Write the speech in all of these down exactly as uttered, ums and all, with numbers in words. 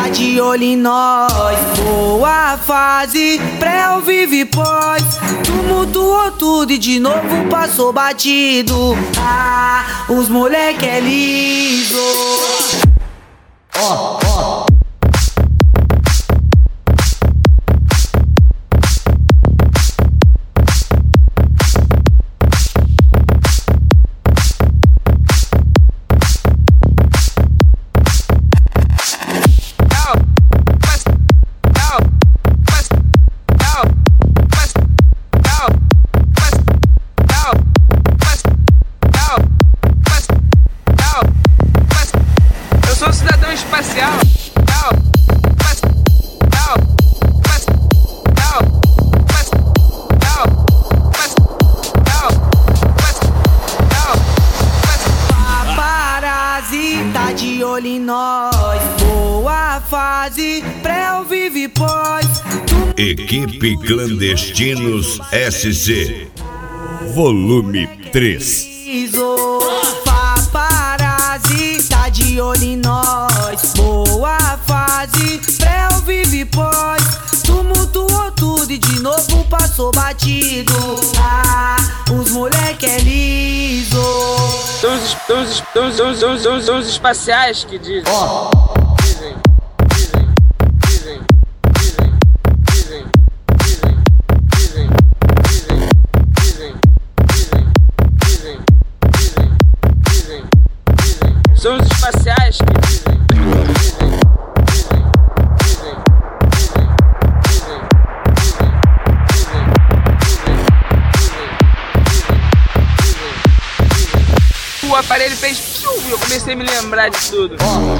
de olho em nós. Boa fase, pré ao vivo e pós. Tumultuou tudo e de novo passou batido. Ah, os moleque é liso. Ó, ó. Espacial. Paparazzi tá de olho em nós. Boa fase, pré ao vivo e pós. Equipe Clandestinos S C Volume três. Paparazzi tá de olho em nós. Boa fase, pré ao vivo e pós. Tumultuou tudo e de novo passou batido. Ah, os moleque é liso. São os, são os, são os, são os, são os, são os, são os espaciais que dizem. Oh. Dizem, dizem, dizem, dizem, dizem, dizem, dizem, dizem, dizem, dizem, dizem, dizem, dizem, dizem. São os espaciais que dizem. O aparelho fez tchum, e eu comecei a me lembrar de tudo.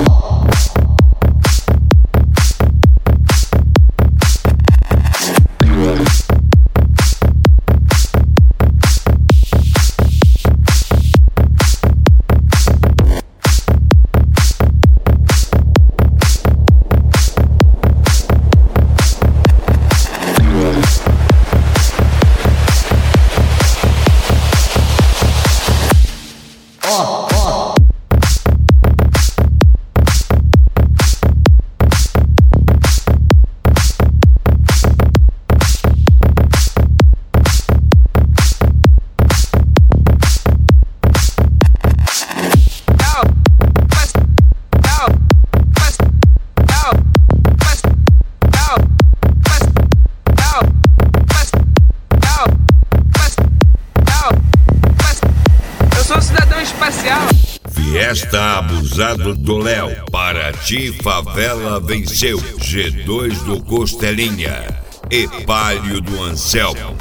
Espacial. Fiesta abusado do Léo. Para ti, favela venceu. G dois do Costelinha e Palio do Anselmo.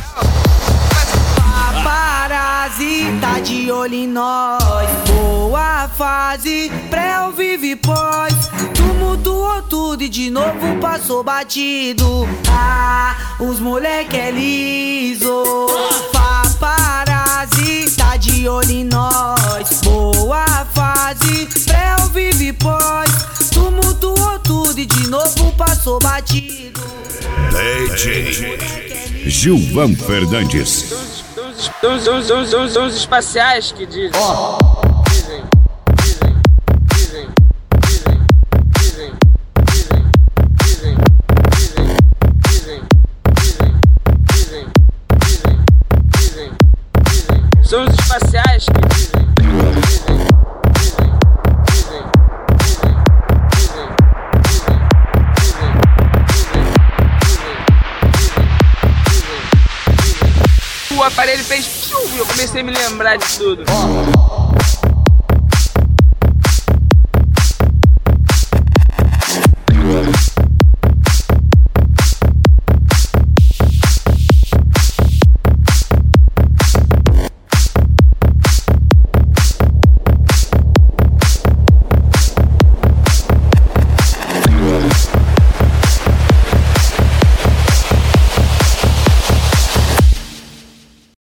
Paparazzi tá de olho em nós. Boa fase, pré ao vivo e pós. Tumultuou tudo e de novo passou batido. Ah, os moleque é liso. Paparazzi tá de olho em nós. Boa fase, pré ao vivo e pós. Tumultuou tudo e de novo passou batido. D J Gilvan Fernandes. São os, são os, são os, são os, são os espaciais que dizem. Oh. Dizem, dizem, dizem, dizem, dizem, dizem, dizem, dizem, dizem, dizem, dizem, dizem, dizem, dizem. São os espaciais que dizem. O aparelho fez tchum, e eu comecei a me lembrar de tudo.